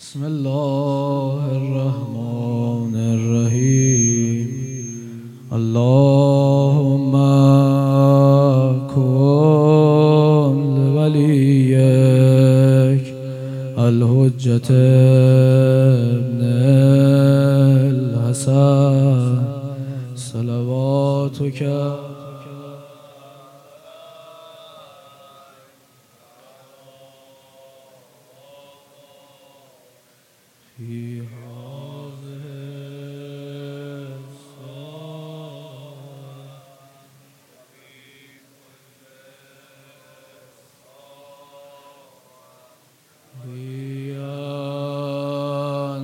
بسم الله الرحمن الرحیم. اللهم کن لولیک الحجة ابن الحسن صلواتک في هذه الصلاة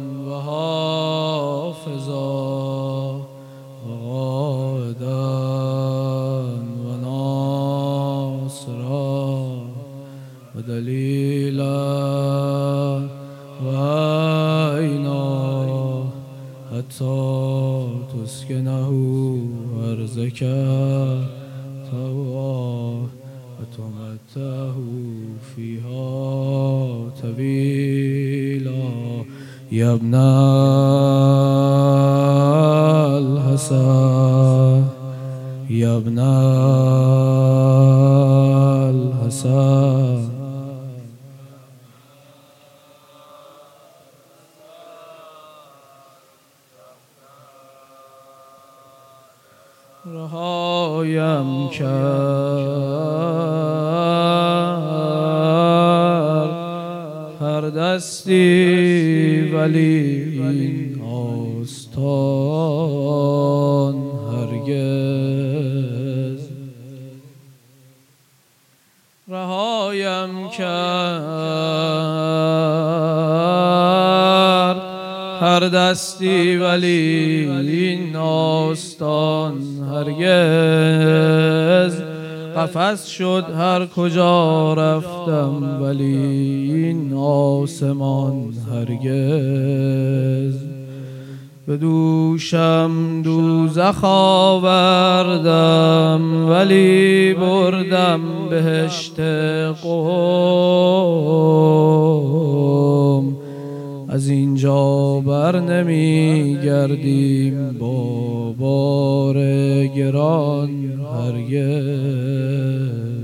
وحافظا وقائدا وناصرا ودليلا حتى تسكنه أرزك وتمتعه فيها طويلا يا ابن الحسن يا ابن الحسن. رهایم کرد هر دستی ولی این آستان هرگز. رهایم کرد هر دستی ولی این آستان هرگز. قفس شد هر کجا رفتم ولی این آسمان هرگز. به دوشم دوزخ آوردم ولی بردم بهشت قم. از اینجا بر نمی گردیم با بار گران هرگز.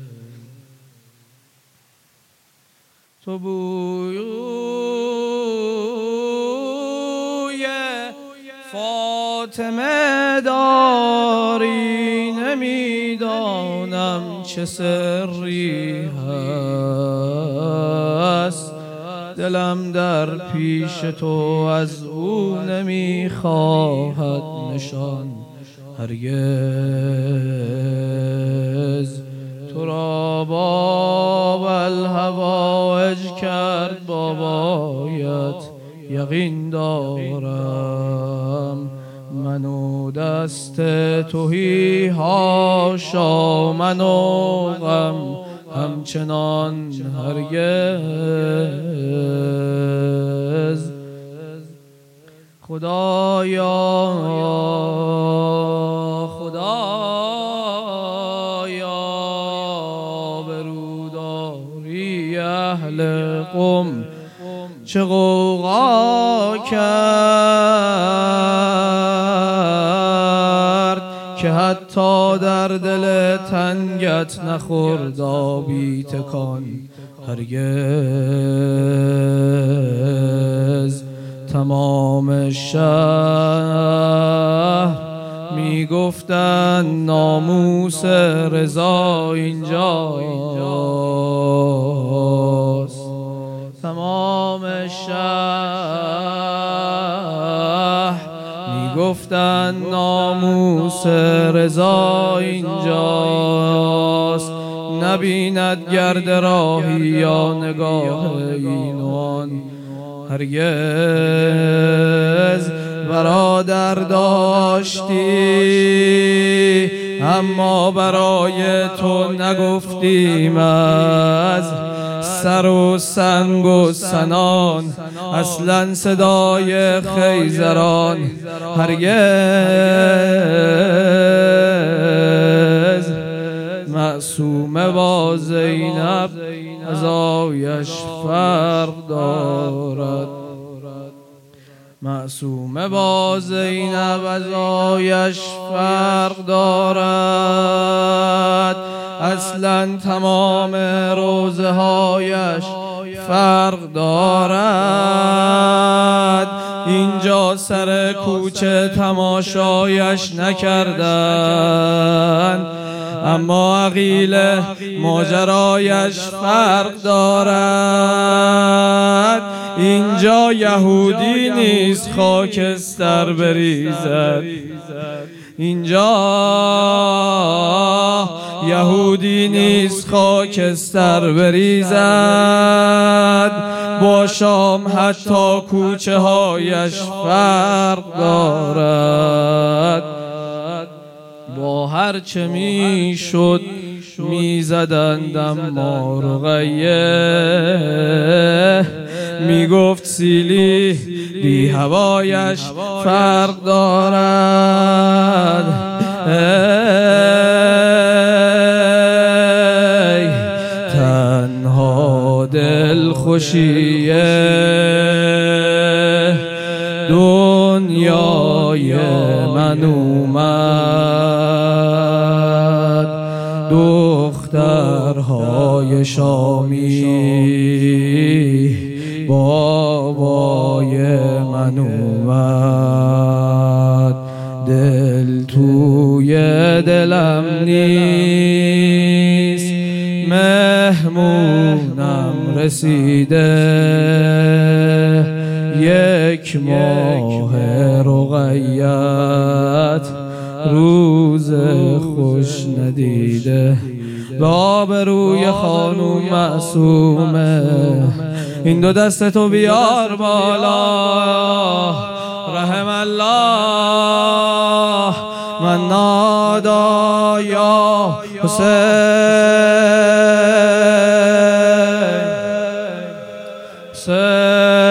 تو بوی فاطمه داری نمیدانم چه سری هست. دلم در پیش تو از او نمیخواهد نشان هرگز. تو را باب الهوایج کرد بابایت یقین دارم. منو دست توهی هاشا منو غم همچنان هرگز. خدایا خدایا بروداری اهل قم چه غوغا کرد که حتی در دل تنگت نخورد آبی تکان هرگز. تمام شهر میگفتن ناموس رضا اینجاست. تمام شهر میگفتن ناموس رضا اینجاست. نبیند گرد راهی یا نگاه این و آن هرگز. برادر داشتی اما برای تو نگفتیم. از سر و سنگ و سنان اصلا صدای خیزران هرگز. معصومه با زینب عزایش فرق دارد معصومه با زینب ازایش فرق دارد، اصلا تمام روزه هایش فرق دارد. اینجا سر کوچه تماشایش نکردند، اما عقیل ماجرایش فرق دارد. اینجا یهودی نیست خاکستر بریزد، اینجا یهودی نیست خاکستر بریزد. با شام حتی کوچه هایش فرق دارد. با هر چه می شد می زدند اما رقیه می گفت سیلی بی هوایش فرق دارد. ای تنها دل خوشیه دنیای من اومد، دخترهای شامی بابای من اومد. دل توی دلم نیست، مهمونم رسیده، یک ماه رقیت روز خوش ندیده. به آبروی خانوم معصومه این دو دستتو بیار بالا. رحم الله من نادا یا حسین.